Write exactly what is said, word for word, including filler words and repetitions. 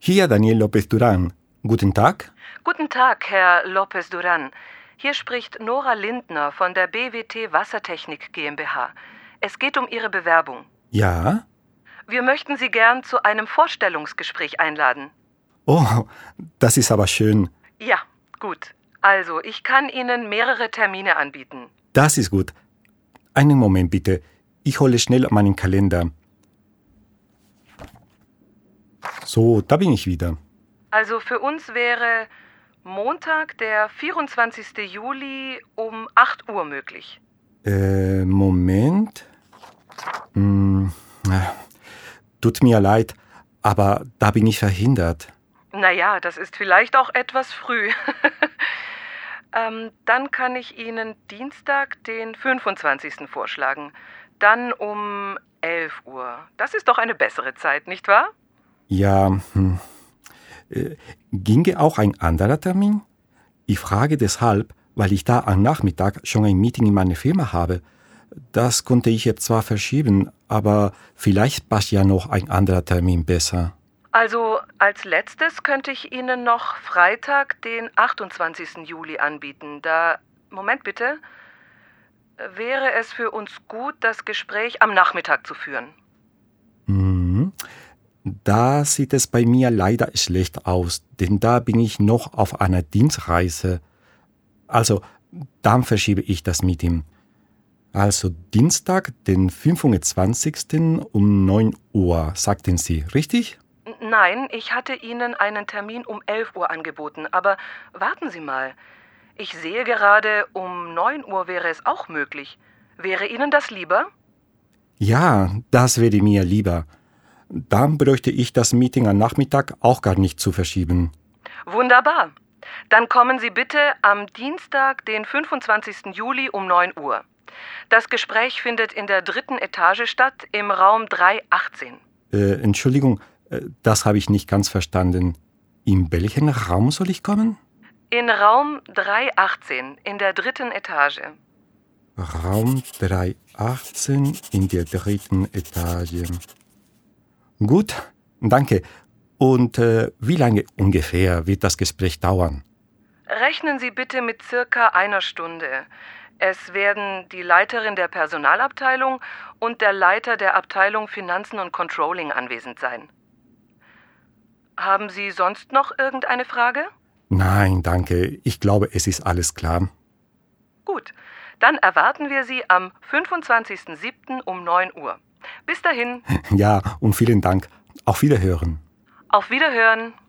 Hier Daniel López Durán. Guten Tag. Guten Tag, Herr López Durán. Hier spricht Nora Lindner von der B W T Wassertechnik GmbH. Es geht um Ihre Bewerbung. Ja? Wir möchten Sie gern zu einem Vorstellungsgespräch einladen. Oh, das ist aber schön. Ja, gut. Also, ich kann Ihnen mehrere Termine anbieten. Das ist gut. Einen Moment bitte. Ich hole schnell meinen Kalender. So, da bin ich wieder. Also für uns wäre Montag, der vierundzwanzigsten Juli um acht Uhr möglich. Äh, Moment. Hm, tut mir leid, aber da bin ich verhindert. Naja, das ist vielleicht auch etwas früh. ähm, dann kann ich Ihnen Dienstag, den fünfundzwanzigsten vorschlagen. Dann um elf Uhr. Das ist doch eine bessere Zeit, nicht wahr? Ja, hm. Äh, ginge auch ein anderer Termin? Ich frage deshalb, weil ich da am Nachmittag schon ein Meeting in meiner Firma habe. Das konnte ich jetzt zwar verschieben, aber vielleicht passt ja noch ein anderer Termin besser. Also als letztes könnte ich Ihnen noch Freitag, den achtundzwanzigsten Juli anbieten. Da, Moment bitte, wäre es für uns gut, das Gespräch am Nachmittag zu führen. Mhm. Da sieht es bei mir leider schlecht aus, denn da bin ich noch auf einer Dienstreise. Also, dann verschiebe ich das Meeting. Also Dienstag, den fünfundzwanzigsten um neun Uhr, sagten Sie, richtig? N- Nein, ich hatte Ihnen einen Termin um elf Uhr angeboten, aber warten Sie mal. Ich sehe gerade, um neun Uhr wäre es auch möglich. Wäre Ihnen das lieber? Ja, das wäre mir lieber. Dann bräuchte ich das Meeting am Nachmittag auch gar nicht zu verschieben. Wunderbar. Dann kommen Sie bitte am Dienstag, den fünfundzwanzigsten Juli um neun Uhr. Das Gespräch findet in der dritten Etage statt, im Raum drei achtzehn. Äh, Entschuldigung, äh, das habe ich nicht ganz verstanden. In welchen Raum soll ich kommen? In Raum drei achtzehn, in der dritten Etage. Raum drei achtzehn in der dritten Etage. Gut, danke. Und äh, wie lange ungefähr wird das Gespräch dauern? Rechnen Sie bitte mit circa einer Stunde. Es werden die Leiterin der Personalabteilung und der Leiter der Abteilung Finanzen und Controlling anwesend sein. Haben Sie sonst noch irgendeine Frage? Nein, danke. Ich glaube, es ist alles klar. Gut, dann erwarten wir Sie am fünfundzwanzigsten siebten um neun Uhr. Bis dahin. Ja, und vielen Dank. Auf Wiederhören. Auf Wiederhören.